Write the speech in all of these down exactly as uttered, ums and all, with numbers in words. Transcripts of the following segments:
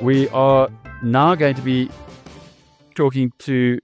We are now going to be talking to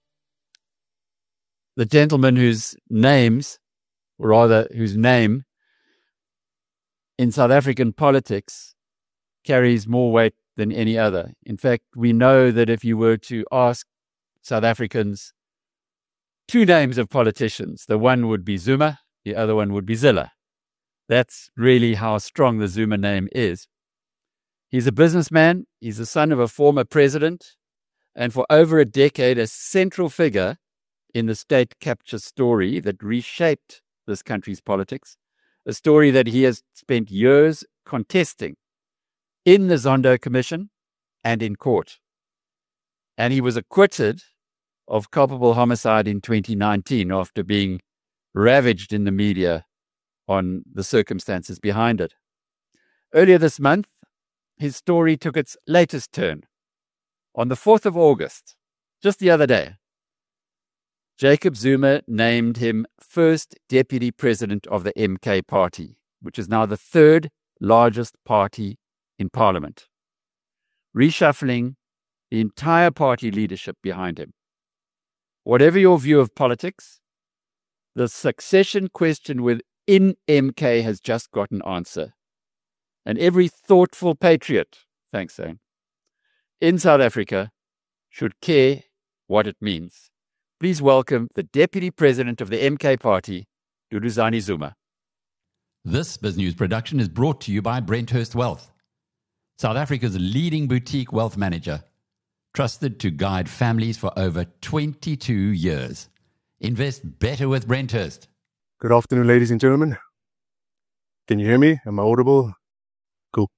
the gentleman whose names, or rather whose name in South African politics carries more weight than any other. In fact, we know that if you were to ask South Africans two names of politicians, the one would be Zuma, the other one would be Zille. That's really how strong the Zuma name is. He's a businessman, he's the son of a former president, and for over a decade a central figure in the state capture story that reshaped this country's politics, a story that he has spent years contesting in the Zondo Commission and in court. And he was acquitted of culpable homicide in twenty nineteen after being ravaged in the media on the circumstances behind it. Earlier this month, his story took its latest turn. On the fourth of August, just the other day, Jacob Zuma named him first deputy president of the M K party, which is now the third largest party in parliament, reshuffling the entire party leadership behind him. Whatever your view of politics, the succession question within M K has just got an answer. And every thoughtful patriot, thanks, Zane, in South Africa should care what it means. Please welcome the Deputy President of the M K Party, Duduzane Zuma. This BizNews production is brought to you by Brenthurst Wealth, South Africa's leading boutique wealth manager, trusted to guide families for over twenty-two years. Invest better with Brenthurst. Good afternoon, ladies and gentlemen. Can you hear me? Am I audible? Cool.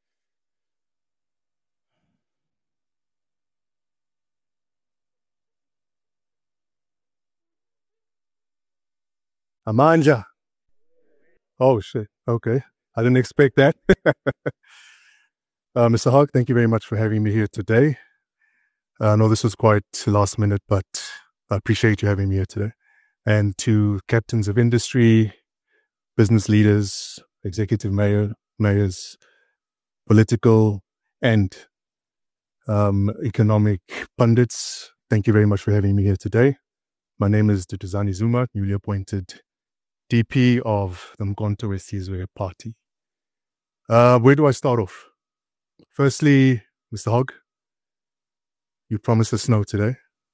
Amanja. Oh, shit. Okay. I didn't expect that. uh, Mister Hogg, thank you very much for having me here today. Uh, I know this was quite last minute, but I appreciate you having me here today. And to captains of industry, business leaders, executive mayor, mayors, political and um, economic pundits, thank you very much for having me here today. My name is Duduzane Zuma, newly appointed D P of the Umkhonto weSizwe Party. Uh, where do I start off? Firstly, Mister Hogg, you promised us snow today.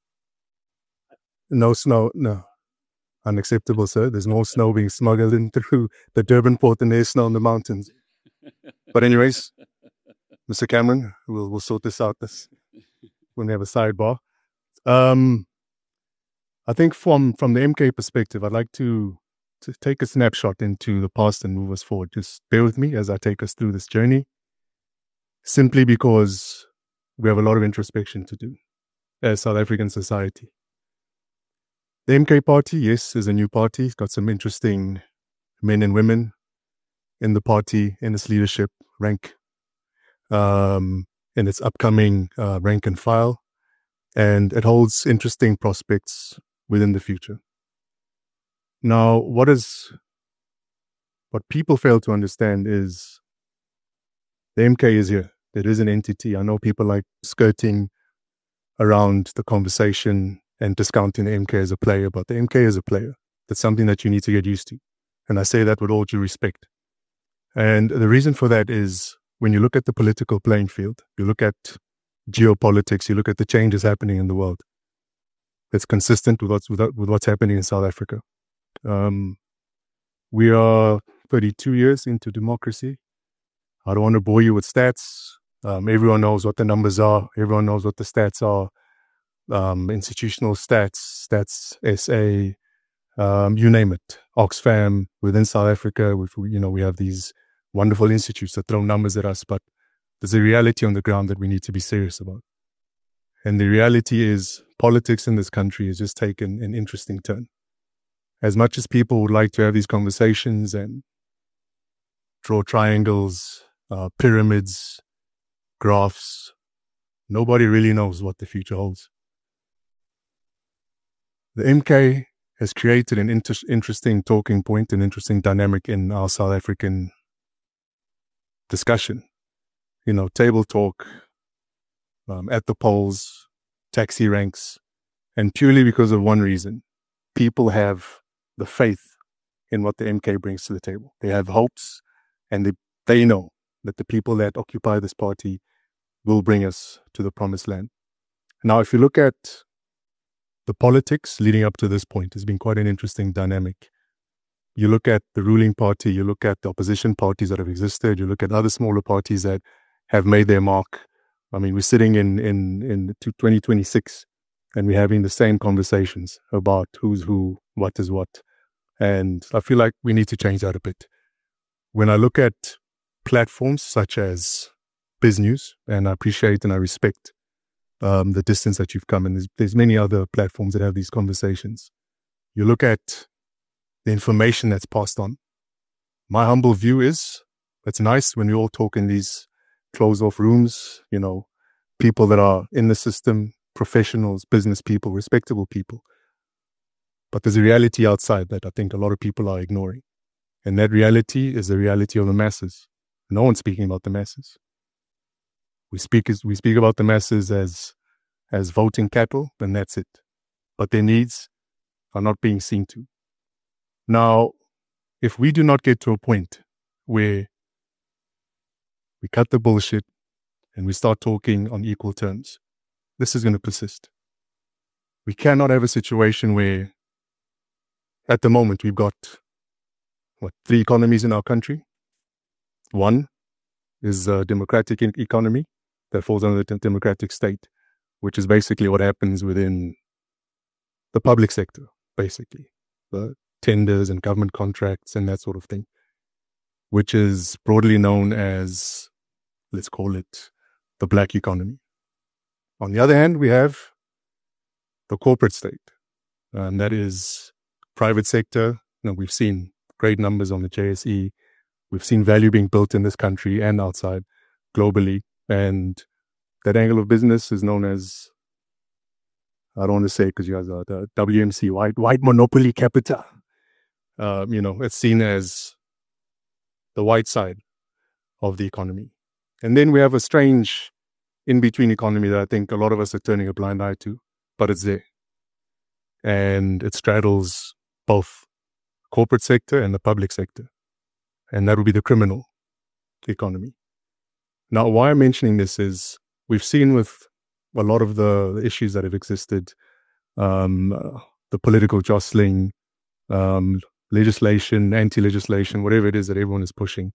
No snow, no. Unacceptable, sir. There's no snow being smuggled in through the Durban port, and there's snow in the mountains. But anyways, Mister Cameron, we'll we'll sort this out this when we have a sidebar. Um, I think from from the M K perspective, I'd like to to take a snapshot into the past and move us forward. Just bear with me as I take us through this journey, simply because we have a lot of introspection to do as South African society. The M K party, yes, is a new party. It's got some interesting men and women in the party, in its leadership rank, um, in its upcoming uh, rank and file, and it holds interesting prospects within the future. Now, what is what people fail to understand is the M K is here. It is an entity. I know people like skirting around the conversation and discounting the M K as a player, but the M K is a player. That's something that you need to get used to. And I say that with all due respect. And the reason for that is when you look at the political playing field, you look at geopolitics, you look at the changes happening in the world. It's consistent with what's, with, with what's happening in South Africa. Um, we are thirty-two years into democracy. I don't want to bore you with stats. Um, everyone knows what the numbers are. Everyone knows what the stats are. Um, institutional stats, Stats S A, um, you name it, Oxfam. Within South Africa, we, you know, we have these wonderful institutes that throw numbers at us, but there's a reality on the ground that we need to be serious about. And the reality is politics in this country has just taken an interesting turn. As much as people would like to have these conversations and draw triangles, uh, pyramids, graphs, nobody really knows what the future holds. The M K has created an inter- interesting talking point, an interesting dynamic in our South African discussion. You know, table talk, um, at the polls, taxi ranks, and purely because of one reason. People have the faith in what the M K brings to the table. They have hopes, and they, they know that the people that occupy this party will bring us to the promised land. Now, if you look at the politics leading up to this point, it's been quite an interesting dynamic. You look at the ruling party, you look at the opposition parties that have existed, you look at other smaller parties that have made their mark. I mean, we're sitting in, in, in twenty twenty-six and we're having the same conversations about who's who, what is what. And I feel like we need to change that a bit. When I look at platforms such as BizNews, and I appreciate and I respect um, the distance that you've come, and there's, there's many other platforms that have these conversations. You look at the information that's passed on. My humble view is, it's nice when we all talk in these closed-off rooms, you know, people that are in the system, professionals, business people, respectable people. But there's a reality outside that I think a lot of people are ignoring. And that reality is the reality of the masses. No one's speaking about the masses. We speak as, we speak about the masses as, as voting cattle, and that's it. But their needs are not being seen to. Now, if we do not get to a point where we cut the bullshit and we start talking on equal terms, this is going to persist. We cannot have a situation where, at the moment, we've got, what, three economies in our country. One is a democratic e- economy that falls under the democratic state, which is basically what happens within the public sector, basically. The tenders and government contracts and that sort of thing, which is broadly known as, let's call it, the black economy. On the other hand, we have the corporate state, and that is private sector. You know, we've seen great numbers on the J S E. We've seen value being built in this country and outside globally. And that angle of business is known as, I don't want to say because you guys are the W M C, white, white monopoly capital. Um, you know, it's seen as the white side of the economy. And then we have a strange in-between economy that I think a lot of us are turning a blind eye to, but it's there. And it straddles both corporate sector and the public sector. And that would be the criminal economy. Now, why I'm mentioning this is we've seen with a lot of the issues that have existed, um, uh, the political jostling, um, legislation, anti-legislation, whatever it is that everyone is pushing.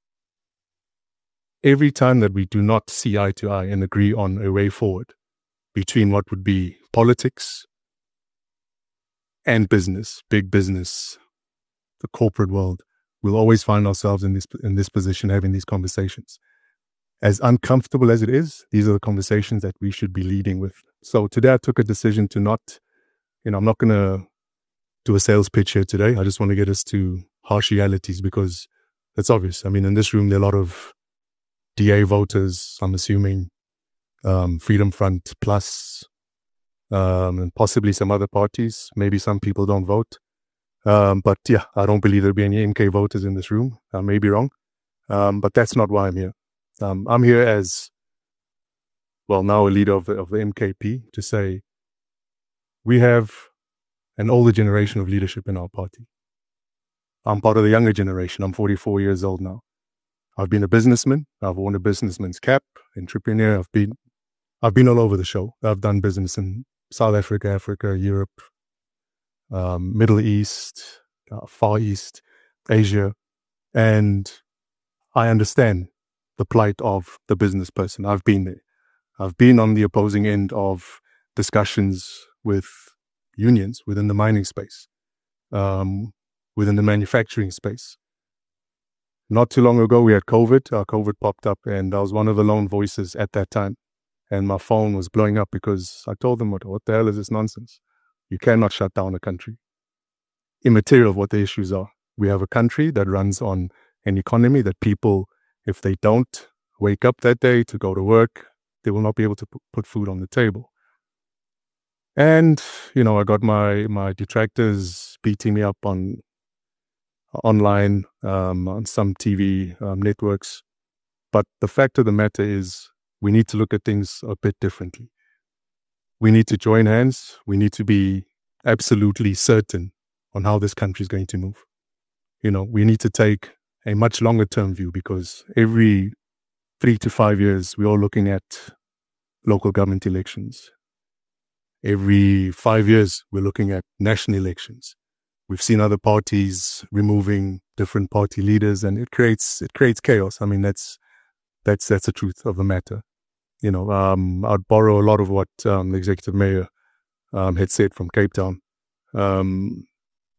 Every time that we do not see eye to eye and agree on a way forward between what would be politics and business, big business, the corporate world, we'll always find ourselves in this in this position having these conversations. As uncomfortable as it is, these are the conversations that we should be leading with. So today I took a decision to not, you know, I'm not going to do a sales pitch here today. I just want to get us to harsh realities because it's obvious. I mean, in this room, there are a lot of D A voters, I'm assuming, um, Freedom Front Plus, um, and possibly some other parties. Maybe some people don't vote. Um, but yeah, I don't believe there'll be any M K voters in this room. I may be wrong. Um, but that's not why I'm here. Um, I'm here as, well, now a leader of the, of the M K P to say we have an older generation of leadership in our party. I'm part of the younger generation. I'm forty-four years old now. I've been a businessman. I've worn a businessman's cap, entrepreneur. I've been, I've been all over the show. I've done business in South Africa, Africa, Europe, um, Middle East, uh, Far East, Asia. And I understand the plight of the business person. I've been there. I've been on the opposing end of discussions with unions within the mining space, um, within the manufacturing space. Not too long ago, we had COVID. Our COVID popped up, and I was one of the lone voices at that time. And my phone was blowing up because I told them, what, what the hell is this nonsense? You cannot shut down a country. Immaterial of what the issues are. We have a country that runs on an economy that people, if they don't wake up that day to go to work, they will not be able to p- put food on the table. And, you know, I got my, my detractors beating me up on online, um, on some T V um, networks. But the fact of the matter is we need to look at things a bit differently. We need to join hands. We need to be absolutely certain on how this country is going to move. You know, we need to take a much longer term view, because every three to five years, we're all looking at local government elections. Every five years, we're looking at national elections. We've seen other parties removing different party leaders, and it creates it creates chaos. I mean, that's that's that's the truth of the matter. You know, um, I'd borrow a lot of what um, the executive mayor um, had said from Cape Town. Um,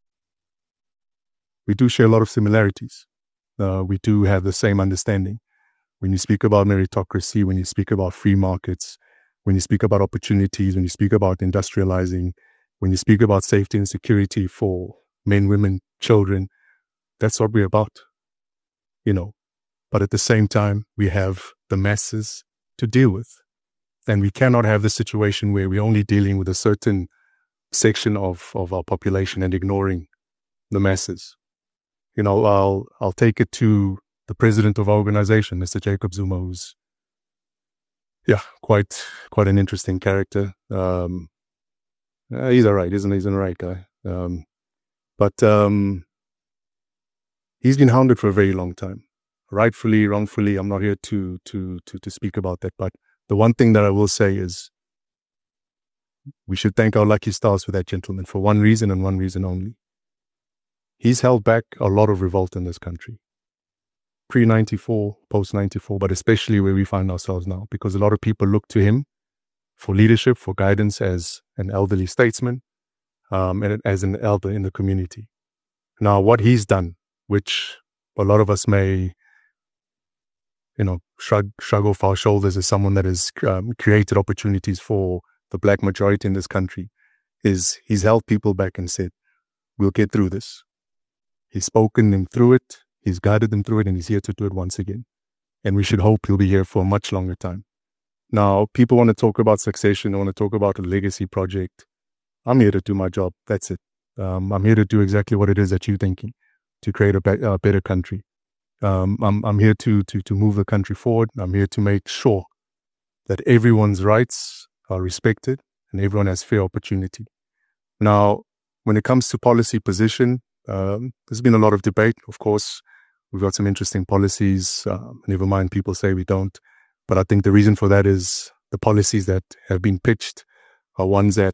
we do share a lot of similarities. Uh, we do have the same understanding. When you speak about meritocracy, when you speak about free markets, when you speak about opportunities, when you speak about industrializing, when you speak about safety and security for men, women, children, that's what we're about, you know. But at the same time, we have the masses to deal with. And we cannot have the situation where we're only dealing with a certain section of, of our population and ignoring the masses. You know, I'll I'll take it to the president of our organization, Mister Jacob Zuma, who's, yeah, quite quite an interesting character. Um, uh, he's all right, isn't he? He's an all right guy. Um, but um, he's been hounded for a very long time. Rightfully, wrongfully, I'm not here to to to to speak about that. But the one thing that I will say is we should thank our lucky stars for that gentleman for one reason and one reason only. He's held back a lot of revolt in this country. Pre ninety-four, post ninety-four, but especially where we find ourselves now, because a lot of people look to him for leadership, for guidance as an elderly statesman, um, and as an elder in the community. Now, what he's done, which a lot of us may, you know, shrug, shrug off our shoulders as someone that has um, created opportunities for the black majority in this country, is he's held people back and said, we'll get through this. He's spoken them through it. He's guided them through it, and he's here to do it once again. And we should hope he'll be here for a much longer time. Now, people want to talk about succession. They want to talk about a legacy project. I'm here to do my job. That's it. Um, I'm here to do exactly what it is that you're thinking, to create a, be- a better country. Um, I'm, I'm here to, to, to move the country forward. I'm here to make sure that everyone's rights are respected and everyone has fair opportunity. Now, when it comes to policy position, um, there's been a lot of debate. Of course, we've got some interesting policies. Um, never mind, people say we don't. But I think the reason for that is the policies that have been pitched are ones that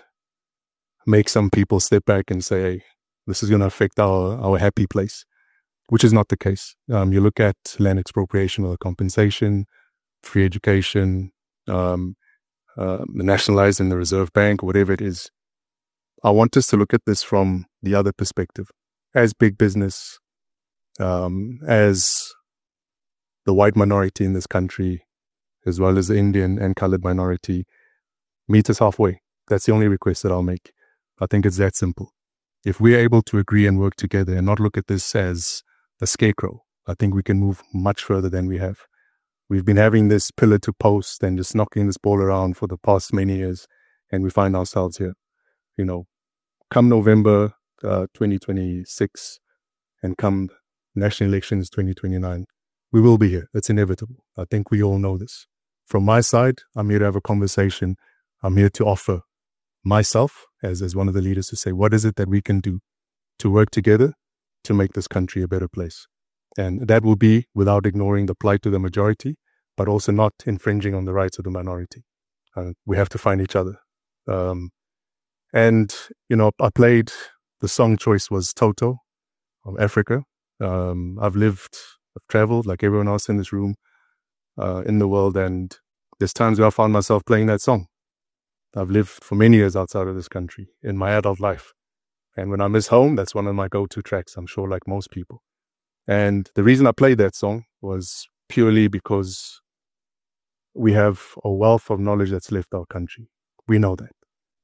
make some people step back and say, hey, this is going to affect our, our happy place, which is not the case. Um, you look at land expropriation or compensation, free education, um, uh, the nationalized and the Reserve Bank, whatever it is. I want us to look at this from the other perspective. As big business, um, as the white minority in this country, as well as the Indian and colored minority, meet us halfway. That's the only request that I'll make. I think it's that simple. If we're able to agree and work together and not look at this as a scarecrow, I think we can move much further than we have. We've been having this pillar to post and just knocking this ball around for the past many years, and we find ourselves here. You know, come November uh, twenty twenty-six and come national elections twenty twenty-nine, we will be here. It's inevitable. I think we all know this. From my side, I'm here to have a conversation. I'm here to offer myself as, as one of the leaders to say, what is it that we can do to work together to make this country a better place? And that will be without ignoring the plight of the majority, but also not infringing on the rights of the minority. Uh, we have to find each other. Um, and, you know, I played, the song choice was Toto of Africa. Um, I've lived, I've traveled like everyone else in this room, uh, in the world. And there's times where I found myself playing that song. I've lived for many years outside of this country in my adult life. And when I miss home, that's one of my go-to tracks, I'm sure, like most people. And the reason I played that song was purely because we have a wealth of knowledge that's left our country. We know that.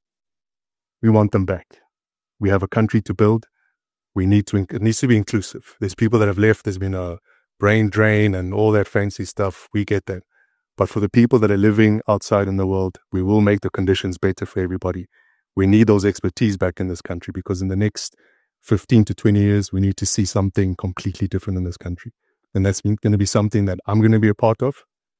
We want them back. We have a country to build. We need to, it needs to be inclusive. There's people that have left. There's been a brain drain and all that fancy stuff. We get that. But for the people that are living outside in the world, we will make the conditions better for everybody. We need those expertise back in this country, because in the next fifteen to twenty years, we need to see something completely different in this country. And that's going to be something that I'm going to be a part of.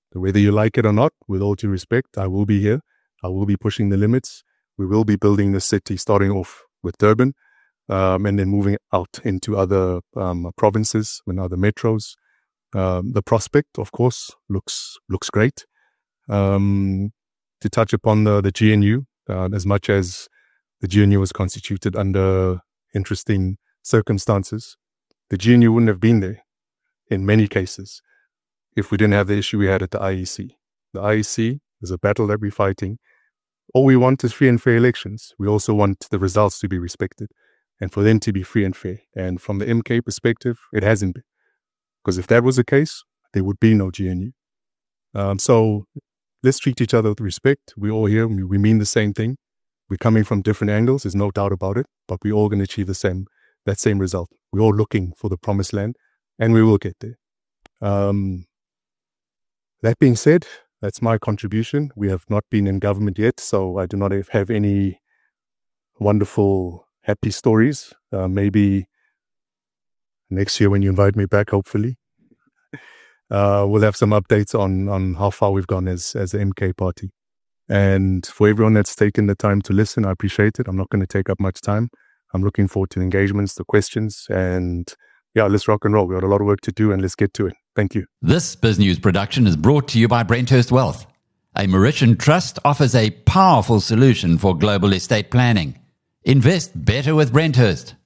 Whether you like it or not, with all due respect, I will be here. I will be pushing the limits. We will be building the city, starting off with Durban, um, and then moving out into other um, provinces and other metros. Um, the prospect, of course, looks looks great. Um, to touch upon the, the G N U, uh, as much as the G N U was constituted under interesting circumstances, the G N U wouldn't have been there in many cases if we didn't have the issue we had at the I E C. The I E C is a battle that we're fighting. All we want is free and fair elections. We also want the results to be respected and for them to be free and fair. And from the M K perspective, it hasn't been. Because if that was the case, there would be no G N U. Um, so let's treat each other with respect. We're all here. We, we mean the same thing. We're coming from different angles. There's no doubt about it. But we're all going to achieve the same, that same result. We're all looking for the promised land, and we will get there. Um, that being said, that's my contribution. We have not been in government yet, so I do not have any wonderful, happy stories. Uh, maybe next year when you invite me back, hopefully, uh, we'll have some updates on on how far we've gone as as the M K party. And for everyone that's taken the time to listen, I appreciate it. I'm not going to take up much time. I'm looking forward to the engagements, the questions, and yeah, let's rock and roll. We've got a lot of work to do, and let's get to it. Thank you. This BizNews production is brought to you by Brenthurst Wealth. A Mauritian trust offers a powerful solution for global estate planning. Invest better with Brenthurst.